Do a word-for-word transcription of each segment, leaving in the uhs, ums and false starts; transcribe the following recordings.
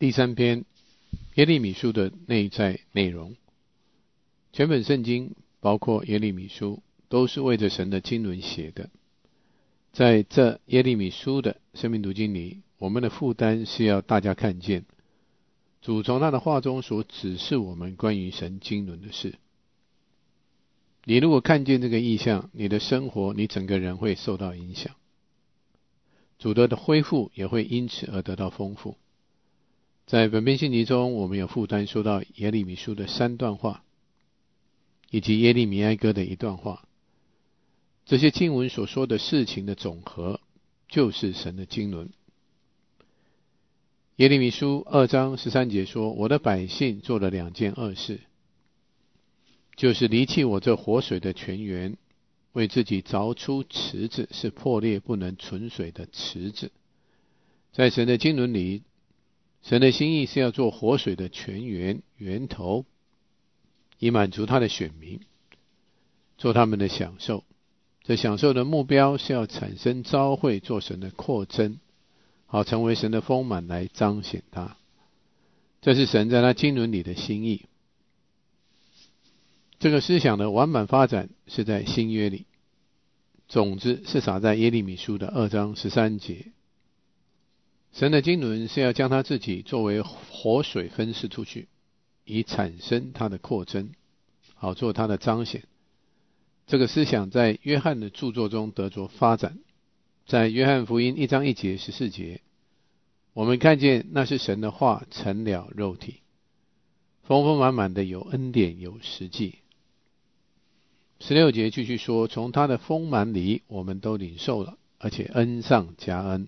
第三篇，耶利米书的内在内容。全本圣经包括耶利米书都是为着神的经纶写的。在这耶利米书的生命读经里，我们的负担是要大家看见主从他的话中所指示我们关于神经纶的事。你如果看见这个意象，你的生活，你整个人会受到影响，主的恢复也会因此而得到丰富。在本篇信息中，我们有负担说到耶利米书的三段话，以及耶利米哀歌的一段话。这些经文所说的事情的总和，就是神的经纶。耶利米书二章十三节说，我的百姓做了两件恶事，就是离弃我这活水的泉源，为自己凿出池子，是破裂不能存水的池子。在神的经纶里，神的心意是要做活水的泉源源头，以满足他的选民，做他们的享受。这享受的目标是要产生召会，做神的扩增，好成为神的丰满来彰显他。这是神在他经纶里的心意。这个思想的完满发展是在新约里，种子是撒在耶利米书的二章十三节。神的经纶是要将他自己作为活水分施出去，以产生他的扩增，好做他的彰显。这个思想在约翰的著作中得着发展。在约翰福音一章一节十四节，我们看见那是神的话成了肉体，丰丰满满的有恩典有实际。十六节继续说，从他的丰满里我们都领受了，而且恩上加恩。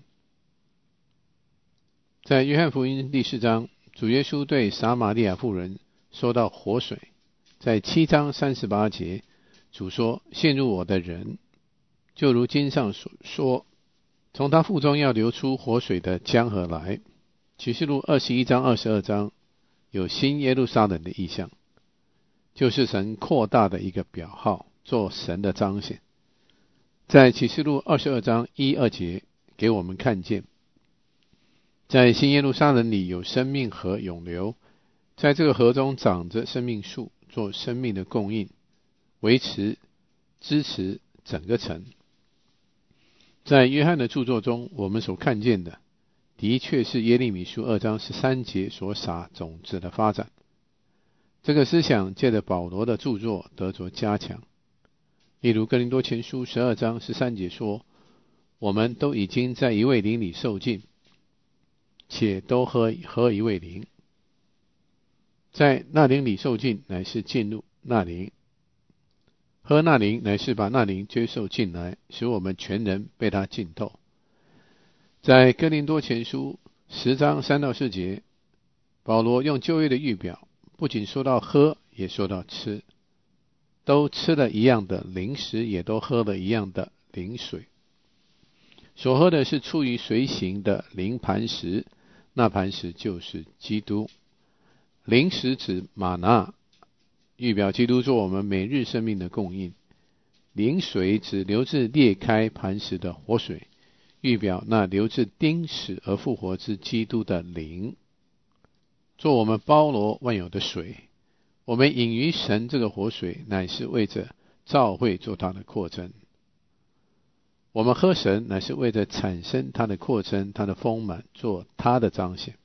在约翰福音第四章，主耶稣对撒玛利亚妇人说到活水。在七章三十八节，主说，陷入我的人，就如经上所说，从他腹中要流出活水的江河来。启示录二十一章二十二章有新耶路撒冷的意象，就是神扩大的一个表号，做神的彰显。在启示录二十二章一二节给我们看见，在新耶路撒冷里有生命河涌流，在这个河中长着生命树，做生命的供应，维持支持整个城。在约翰的著作中，我们所看见的的确是耶利米书二章十三节所撒种子的发展。这个思想借着保罗的著作得着加强。例如哥林多前书十二章十三节说，我们都已经在一位灵里受浸，且都喝喝一位灵，在那灵里受浸，乃是进入那灵；喝那灵，乃是把那灵接受进来，使我们全人被他浸透。在哥林多前书十章三到四节，保罗用旧约的预表，不仅说到喝，也说到吃，都吃了一样的灵食，也都喝了一样的灵水。所喝的是出于随行的灵磐石，那磐石就是基督。灵食指玛纳，预表基督做我们每日生命的供应。灵水指流自裂开磐石的活水，预表那流自钉死而复活之基督的灵，做我们包罗万有的水。我们饮于神这个活水，乃是为着召会做他的扩增。我们喝神，乃是为着产生他的扩增，他的丰满，做他的彰显。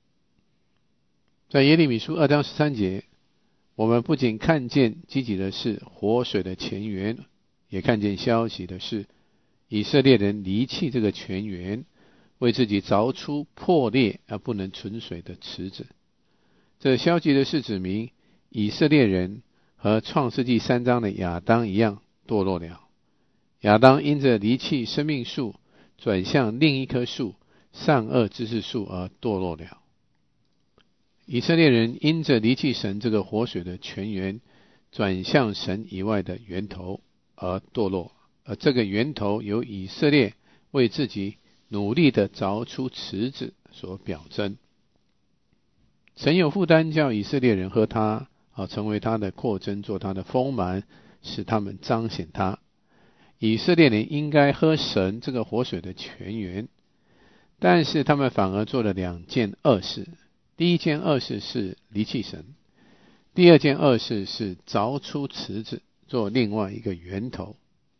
在耶利米书二章十三节，我们不仅看见积极的是活水的泉源，也看见消极的是以色列人离弃这个泉源，为自己凿出破裂而不能存水的池子。这消极的是指明以色列人和创世纪三章的亚当一样堕落了。亚当因着离弃生命树，转向另一棵树善恶知识树而堕落了。以色列人因着离弃神这个活水的泉源，转向神以外的源头而堕落，而这个源头由以色列为自己努力的凿出池子所表征。神有负担叫以色列人喝他，好成为他的扩增，做他的丰满，使他们彰显他。以色列人应该喝神这个活水的泉源，但是他们反而做了两件恶事。 第一件恶事是离弃神，第二件恶事是凿出池子做另外一个源头。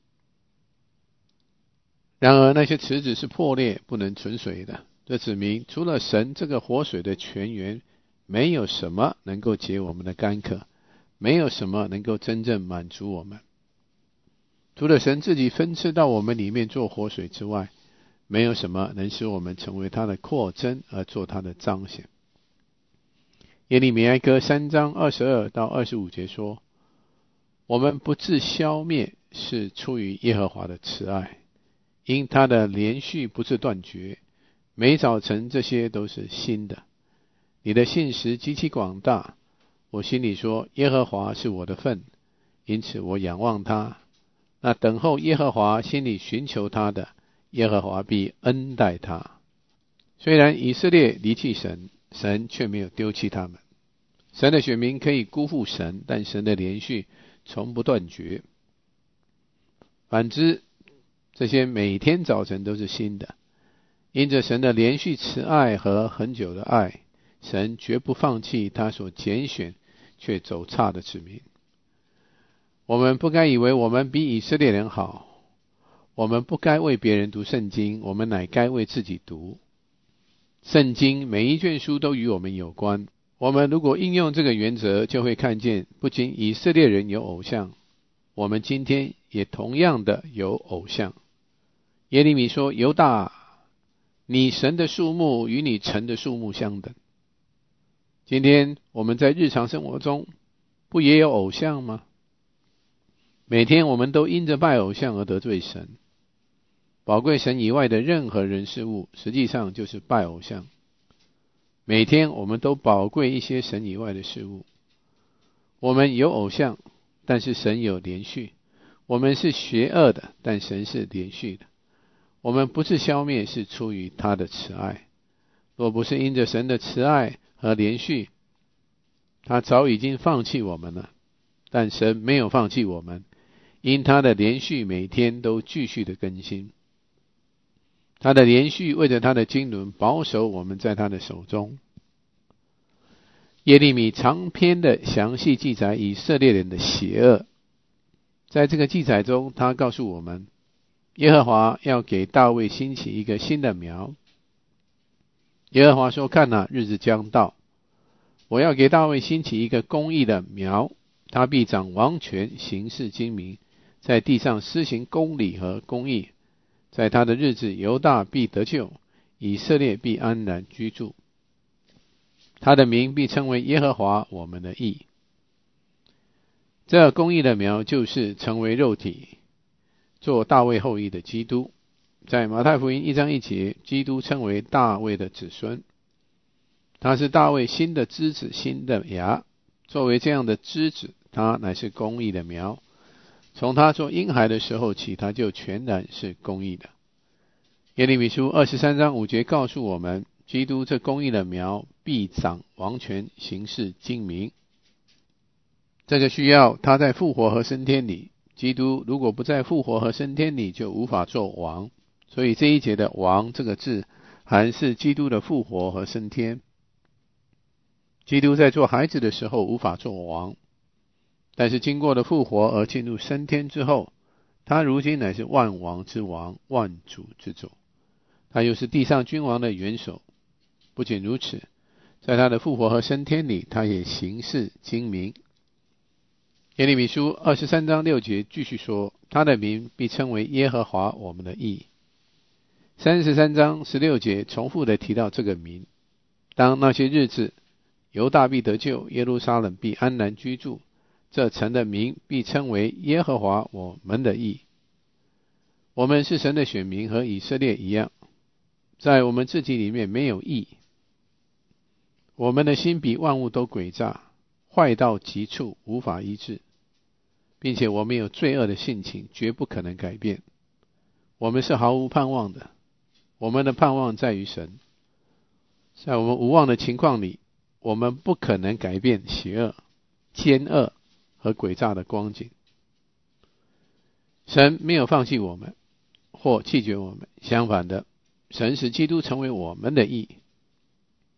然而那些池子是破裂不能存水的，这指明除了神这个活水的泉源，没有什么能够解我们的干渴，没有什么能够真正满足我们。除了神自己分赐到我们里面做活水之外，没有什么能使我们成为他的扩增而做他的彰显。耶利米哀歌三章二十二到二十五节说，我们不致消灭是出于耶和华的慈爱，因他的连续不致断绝，每早晨这些都是新的。你的信实极其广大，我心里说，耶和华是我的份，因此我仰望他。那等候耶和华心里寻求他的，耶和华必恩待他。虽然以色列离弃神，神却没有丢弃他们。神的选民可以辜负神，但神的连续从不断绝。反之，这些每天早晨都是新的。因着神的连续慈爱和很久的爱，神绝不放弃他所拣选却走差的子民。我们不该以为我们比以色列人好，我们不该为别人读圣经，我们乃该为自己读。圣经每一卷书都与我们有关，我们如果应用这个原则，就会看见不仅以色列人有偶像，我们今天也同样的有偶像。耶利米说，犹大，你神的数目与你城的数目相等。今天我们在日常生活中不也有偶像吗？每天我们都因着拜偶像而得罪神。宝贵神以外的任何人事物，实际上就是拜偶像。每天我们都宝贵一些神以外的事物。我们有偶像，但是神有连续。我们是邪恶的，但神是连续的。我们不是消灭，是出于他的慈爱。若不是因着神的慈爱和连续，他早已经放弃我们了。但神没有放弃我们，因他的连续每天都继续的更新。他的连续为着他的经纶保守我们在他的手中。耶利米长篇的详细记载以色列人的邪恶。在这个记载中，他告诉我们，耶和华要给大卫兴起一个新的苗。耶和华说，看哪，日子将到，我要给大卫兴起一个公义的苗，他必掌王权，行事精明，在地上施行公理和公义。在他的日子，犹大必得救，以色列必安然居住。他的名必称为耶和华我们的义。这公义的苗就是成为肉体，做大卫后裔的基督。在马太福音一章一节，基督称为大卫的子孙，他是大卫新的枝子，新的芽。作为这样的枝子，他乃是公义的苗。从他做婴孩的时候起，他就全然是公义的。耶利米书二十三章五节告诉我们，基督这公义的苗必掌王权，行事精明。这个需要他在复活和升天里。基督如果不在复活和升天里，就无法做王。所以这一节的王这个字还是基督的复活和升天。基督在做孩子的时候无法做王，但是经过了复活而进入升天之后，他如今乃是万王之王，万主之主。他又是地上君王的元首。不仅如此，在他的复活和升天里，他也行事精明。耶利米书二十三章六节继续说，他的名必称为耶和华我们的义。三十三章十六节重复的提到这个名。当那些日子，犹大必得救，耶路撒冷必安然居住，这城的名必称为耶和华我们的义。我们是神的选民，和以色列一样，在我们自己里面没有义。我们的心比万物都诡诈，坏到极处，无法医治，并且我们有罪恶的性情，绝不可能改变。我们是毫无盼望的，我们的盼望在于神。在我们无望的情况里，我们不可能改变邪恶、奸恶和诡诈的光景。神没有放弃我们或弃绝我们，相反的，神使基督成为我们的义。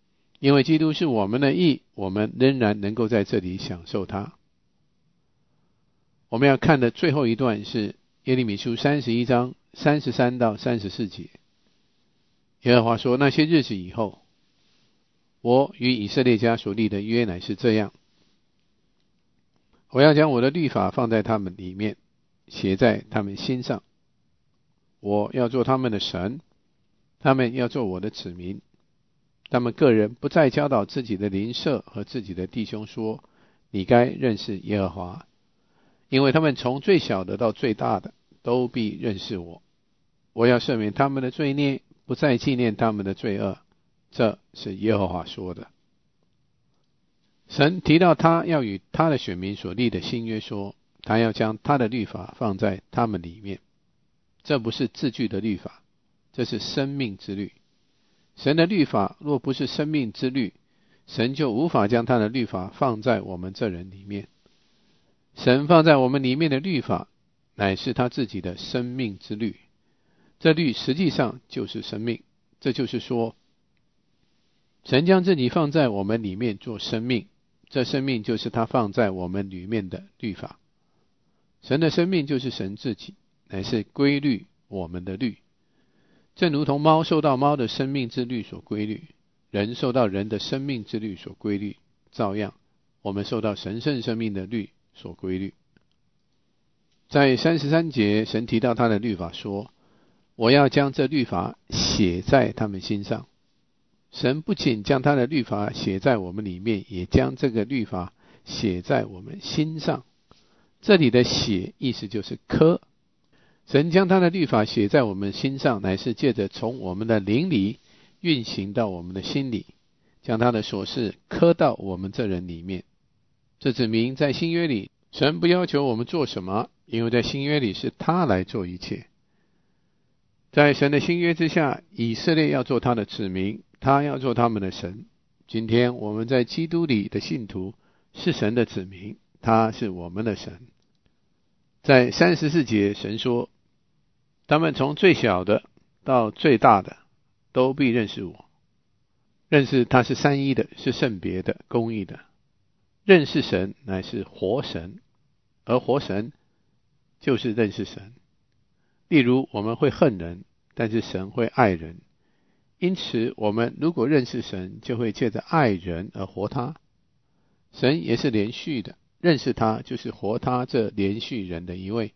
因为基督是我们的义，我们仍然能够在这里享受它。我们要看的最后一段是耶利米书三十一章三十三到三十四节。耶和华说，那些日子以后，我与以色列家所立的约乃是这样，我要将我的律法放在他们里面，写在他们心上。我要做他们的神，他们要做我的子民。他们个人不再教导自己的邻舍和自己的弟兄说，你该认识耶和华，因为他们从最小的到最大的都必认识我。我要赦免他们的罪孽，不再纪念他们的罪恶。这是耶和华说的。神提到他要与他的选民所立的新约，说他要将他的律法放在他们里面。这不是字句的律法，这是生命之律。神的律法若不是生命之律，神就无法将他的律法放在我们这人里面。神放在我们里面的律法乃是他自己的生命之律，这律实际上就是生命。这就是说，神将自己放在我们里面做生命，这生命就是他放在我们里面的律法。神的生命就是神自己，乃是规律我们的律。正如同猫受到猫的生命之律所规律，人受到人的生命之律所规律，照样我们受到神圣生命的律所规律。在三十三节，神提到他的律法说，我要将这律法写在他们心上。神不仅将他的律法写在我们里面，也将这个律法写在我们心上。这里的写意思就是刻。神将他的律法写在我们心上，乃是借着从我们的灵里运行到我们的心里，将他的所示刻到我们这人里面。这指明在新约里，神不要求我们做什么，因为在新约里是他来做一切。在神的新约之下，以色列要做他的子民，他要做他们的神。今天我们在基督里的信徒是神的子民，他是我们的神。在三十四节，神说，他们从最小的到最大的都必认识我。认识他是三一的，是圣别的，公义的。认识神乃是活神，而活神就是认识神。例如我们会恨人，但是神会爱人，因此我们如果认识神，就会借着爱人而活他。神也是连续的，认识他就是活他这连续人的一位。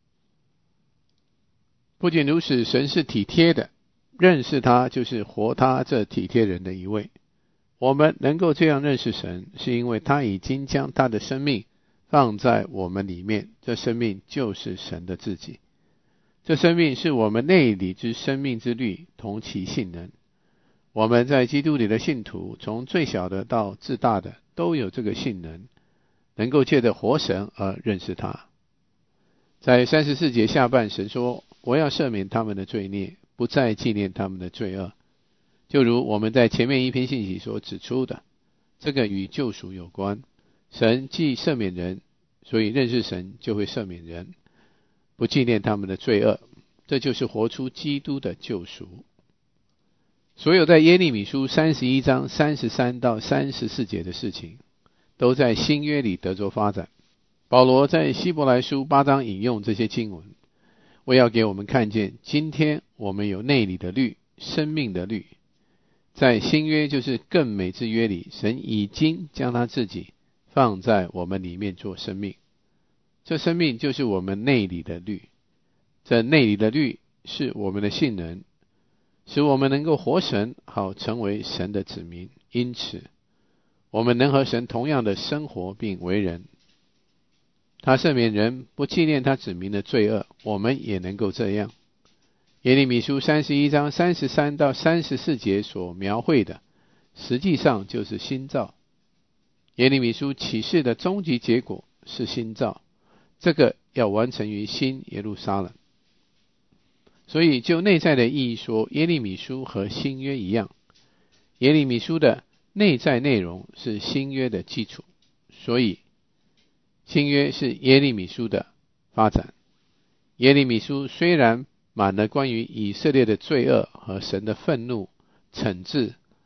不仅如此，神是体贴的，认识他就是活他这体贴人的一位。我们能够这样认识神，是因为他已经将他的生命放在我们里面，这生命就是神的自己。这生命是我们内里之生命之律，同其性能。我们在基督里的信徒，从最小的到至大的，都有这个性能，能够借着活神而认识他。在三十四节下半，神说，我要赦免他们的罪孽，不再纪念他们的罪恶。就如我们在前面一篇信息所指出的，这个与救赎有关。神既赦免人，所以认识神就会赦免人，不纪念他们的罪恶。这就是活出基督的救赎。所有在耶利米书三十一章三十三到三十四节的事情，都在新约里得着发展。保罗在希伯来书八章引用这些经文，为要给我们看见，今天我们有内里的律，生命的律。在新约就是更美之约里，神已经将他自己放在我们里面做生命。这生命就是我们内里的律。这内里的律是我们的性能，使我们能够活神，好成为神的子民。因此我们能和神同样的生活并为人。他赦免人，不纪念他子民的罪恶，我们也能够这样。耶利米书三十一章三十三到三十四节所描绘的，实际上就是新造。耶利米书启示的终极结果是新造，这个要完成于新耶路撒冷。所以就内在的意义说，耶利米书和新约一样，耶利米书的内在内容是新约的基础，所以新约是耶利米书的发展。耶利米书虽然满了关于以色列的罪恶和神的愤怒、惩治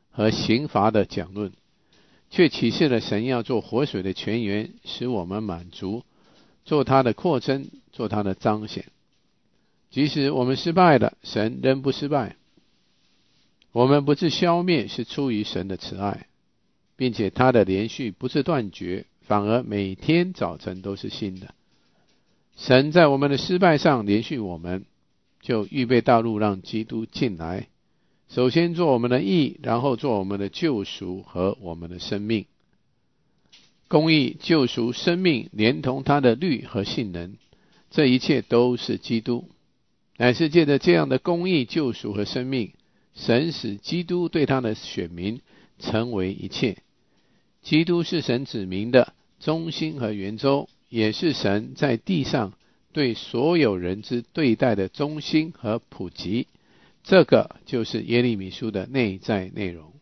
和刑罚的讲论，却启示了神要做活水的泉源，使我们满足，做他的扩增，做他的彰显。即使我们失败了，神仍不失败。我们不致消灭，是出于神的慈爱，并且他的连续不致断绝，反而每天早晨都是新的。神在我们的失败上连续我们，就预备道路让基督进来，首先做我们的义，然后做我们的救赎和我们的生命。公义、救赎、生命，连同他的律和性能，这一切都是基督，乃是借着这样的公义、救赎和生命，神使基督对他的选民成为一切。基督是神指明的中心和圆周，也是神在地上对所有人之对待的中心和普及。这个就是耶利米书的内在内容。